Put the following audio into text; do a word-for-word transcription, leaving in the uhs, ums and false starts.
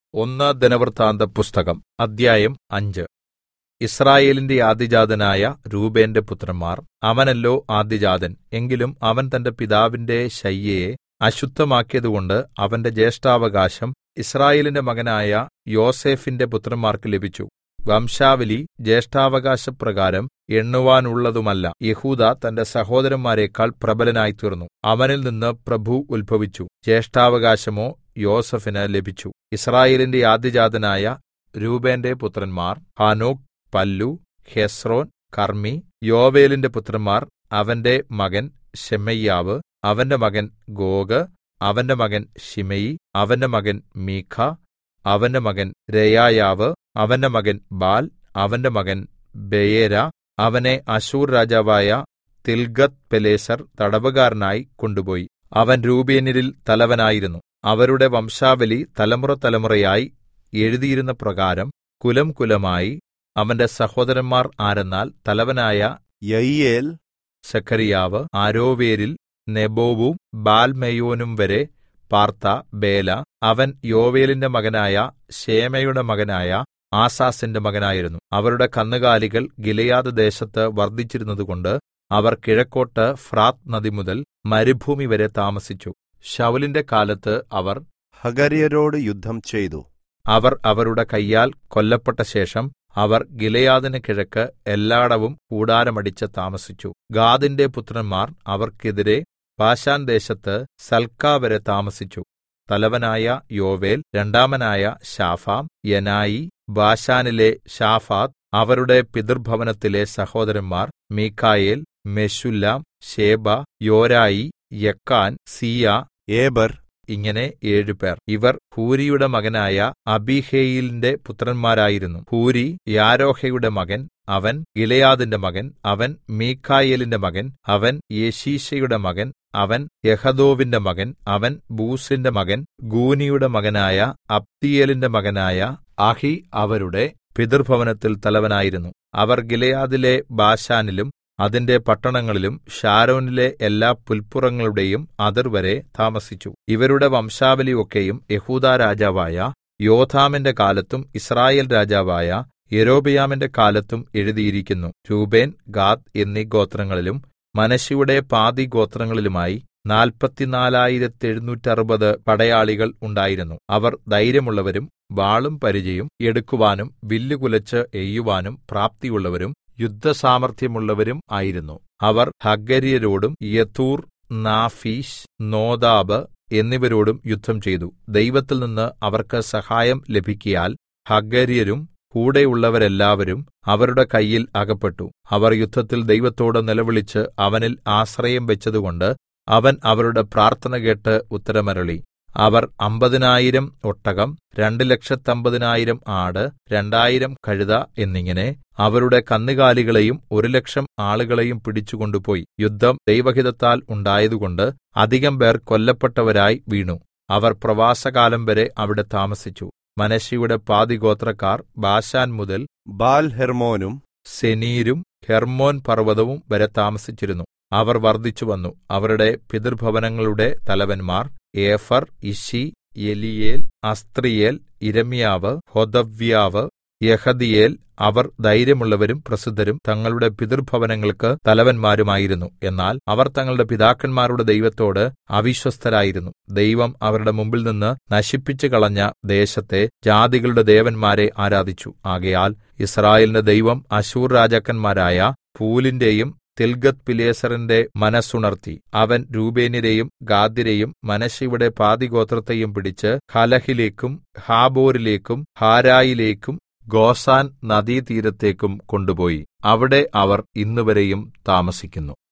ഒന്ന് ദിനവൃത്താന്തപുസ്തകം അദ്ധ്യായം അഞ്ച്. യിസ്രായേലിന്റെ ആദ്യജാതനായ രൂബേന്റെ പുത്രന്മാർ. അവനല്ലോ ആദ്യജാതൻ. എങ്കിലും അവൻ തന്റെ പിതാവിന്റെ ശയ്യയെ അശുദ്ധമാക്കിയതുകൊണ്ട് അവന്റെ ജ്യേഷ്ഠാവകാശം യിസ്രായേലിന്റെ മകനായ യോസേഫിന്റെ പുത്രന്മാർക്ക് ലഭിച്ചു. വംശാവലി ജ്യേഷ്ഠാവകാശപ്രകാരം എണ്ണുവാനുള്ളതുമല്ല. യെഹൂദാ തന്റെ സഹോദരന്മാരെക്കാൾ പ്രബലനായിത്തീർന്നു. അവനിൽ നിന്ന് പ്രഭു ഉത്ഭവിച്ചു. ജ്യേഷ്ഠാവകാശമോ യോസേഫിന് ലഭിച്ചു. യിസ്രായേലിന്റെ ആദ്യജാതനായ രൂബേന്റെ പുത്രന്മാർ ഹാനോക്ക്, പല്ലൂ, ഹെസ്രോൻ, കർമ്മി. യോവേലിന്റെ പുത്രന്മാർ അവന്റെ മകൻ ശെമയ്യാവ്, അവന്റെ മകൻ ഗോഗ്, അവന്റെ മകൻ ശിമെയി, അവന്റെ മകൻ മീഖ, അവന്റെ മകൻ രെയായാവ്, അവന്റെ മകൻ ബാൽ, അവന്റെ മകൻ ബെയേര. അവനെ അശ്ശൂർ രാജാവായ തിൽഗത്ത്പിലേസർ തടവുകാരനായി കൊണ്ടുപോയി. അവൻ രൂബേന്യരിൽ തലവനായിരുന്നു. അവരുടെ വംശാവലി തലമുറതലമുറയായി എഴുതിയിരുന്ന പ്രകാരം കുലംകുലമായി അവന്റെ സഹോദരന്മാർ ആരെന്നാൽ, തലവനായ യയീയേൽ, സെഖര്യാവ്, ആരോവേരിൽ നെബോവും ബാൽമെയോനും വരെ പാർത്ത ബേല. അവൻ യോവേലിന്റെ മകനായ ശേമയുടെ മകനായ ആസാസിന്റെ മകനായിരുന്നു. അവരുടെ കന്നുകാലികൾ ഗിലെയാദ് ദേശത്ത് വർദ്ധിച്ചിരുന്നതുകൊണ്ട് അവർ കിഴക്കോട്ട് ഫ്രാത്ത് നദി മുതൽ മരുഭൂമി വരെ താമസിച്ചു. ശൌലിന്റെ കാലത്ത് അവർ ഹഗര്യരോട് യുദ്ധം ചെയ്തു. അവർ അവരുടെ കയ്യാൽ കൊല്ലപ്പെട്ട ശേഷം അവർ ഗിലെയാദിന് കിഴക്ക് എല്ലാടവും കൂടാരമടിച്ച് താമസിച്ചു. ഗാദിന്റെ പുത്രന്മാർ അവർക്കെതിരെ ബാശാൻ ദേശത്ത് സൽക്കാ വരെ താമസിച്ചു. തലവനായ യോവേൽ, രണ്ടാമനായ ശാഫാം, യനായി, ബാശാനിലെ ശാഫാത്ത്. അവരുടെ പിതൃഭവനത്തിലെ സഹോദരന്മാർ മീഖായേൽ, മെശുല്ലാം, ശേബ, യോരായി, യക്കാൻ, സീയ, ഏബർ. ഇങ്ങനെ ഏഴുപേർ. ഇവർ ഹൂരിയുടെ മകനായ അബീഹയീലിന്റെ പുത്രന്മാരായിരുന്നു. ഹൂരി യാരോഹയുടെ മകൻ, അവൻ ഗിലെയാദിന്റെ മകൻ, അവൻ മീഖായേലിന്റെ മകൻ, അവൻ യെശീശയുടെ മകൻ, അവൻ യഹദോവിന്റെ മകൻ, അവൻ ബൂസിന്റെ മകൻ, ഗൂനിയുടെ മകനായ അബ്ദീയേലിന്റെ മകനായ അഹി അവരുടെ പിതൃഭവനത്തിൽ തലവനായിരുന്നു. അവർ ഗിലെയാദിലെ ബാശാനിലും അതിന്റെ പട്ടണങ്ങളിലും ഷാരോനിലെ എല്ലാ പുല്പുറങ്ങളുടെയും അതിർവരെ താമസിച്ചു. ഇവരുടെ വംശാവലി ഒക്കെയും യെഹൂദാ രാജാവായ യോഥാമിന്റെ കാലത്തും യിസ്രായേൽ രാജാവായ യൊരോബെയാമിന്റെ കാലത്തും എഴുതിയിരിക്കുന്നു. രൂബേൻ, ഗാദ് എന്നീ ഗോത്രങ്ങളിലും മനശ്ശെയുടെ പാതി ഗോത്രങ്ങളിലുമായി നാല്പത്തിനാലായിരത്തെഴുന്നൂറ്ററുപത് പടയാളികൾ ഉണ്ടായിരുന്നു. അവർ ധൈര്യമുള്ളവരും വാളും പരിചയും എടുക്കുവാനും വില്ലുകുലച്ച് എയ്യുവാനും പ്രാപ്തിയുള്ളവരും യുദ്ധസാമർത്ഥ്യമുള്ളവരും ആയിരുന്നു. അവർ ഹഗര്യരോടും യെതൂർ, നാഫീഷ്, നോദാബ് എന്നിവരോടും യുദ്ധം ചെയ്തു. ദൈവത്തിൽ നിന്ന് അവർക്ക് സഹായം ലഭിക്കയാൽ ഹഗര്യരും കൂടെയുള്ളവരെല്ലാവരും അവരുടെ കയ്യിൽ അകപ്പെട്ടു. അവർ യുദ്ധത്തിൽ ദൈവത്തോട് നിലവിളിച്ച് അവനിൽ ആശ്രയം വെച്ചതുകൊണ്ട് അവൻ അവരുടെ പ്രാർത്ഥന കേട്ട് ഉത്തരമരുളി. അവർ അമ്പതിനായിരം ഒട്ടകം, രണ്ട് ലക്ഷത്തമ്പതിനായിരം ആട്, രണ്ടായിരം കഴുത എന്നിങ്ങനെ അവരുടെ കന്നുകാലികളെയും ഒരു ലക്ഷം ആളുകളെയും പിടിച്ചുകൊണ്ടുപോയി. യുദ്ധം ദൈവഹിതത്താൽ ഉണ്ടായതുകൊണ്ട് അധികം പേർ കൊല്ലപ്പെട്ടവരായി വീണു. അവർ പ്രവാസകാലം വരെ അവിടെ താമസിച്ചു. മനശ്ശെയുടെ പാതി ഗോത്രക്കാർ ബാശാൻ മുതൽ ബാൽ ഹെർമോനും സെനീരും ഹെർമോൻ പർവ്വതവും വരെ താമസിച്ചിരുന്നു. അവർ വർദ്ധിച്ചു വന്നു. അവരുടെ പിതൃഭവനങ്ങളുടെ തലവന്മാർ ഏഫർ, ഇശി, എലിയേൽ, അസ്ത്രിയേൽ, ഇരമ്യാവ്, ഹോദവ്യാവ്, യഹദിയേൽ. അവർ ധൈര്യമുള്ളവരും പ്രസിദ്ധരും തങ്ങളുടെ പിതൃഭവനങ്ങൾക്ക് തലവന്മാരുമായിരുന്നു. എന്നാൽ അവർ തങ്ങളുടെ പിതാക്കന്മാരുടെ ദൈവത്തോട് അവിശ്വസ്തരായിരുന്നു. ദൈവം അവരുടെ മുമ്പിൽ നിന്ന് നശിപ്പിച്ചു കളഞ്ഞ ദേശത്തെ ജാതികളുടെ ദേവന്മാരെ ആരാധിച്ചു. ആകയാൽ യിസ്രായേലിന്റെ ദൈവം അശ്ശൂർ രാജാക്കന്മാരായ പൂലിന്റെയും തിൽഗത്ത്പിലേസറിന്റെ മനസ്സുണർത്തി. അവൻ രൂബേന്യരെയും ഗാദ്യരെയും മനശ്ശെയുടെ പാതിഗോത്രത്തെയും പിടിച്ച് ഹലഹിലേക്കും ഹാബോരിലേക്കും ഹാരായിലേക്കും ഗോസാൻ നദീതീരത്തേക്കും കൊണ്ടുപോയി. അവിടെ അവർ ഇന്നുവരെയും താമസിക്കുന്നു.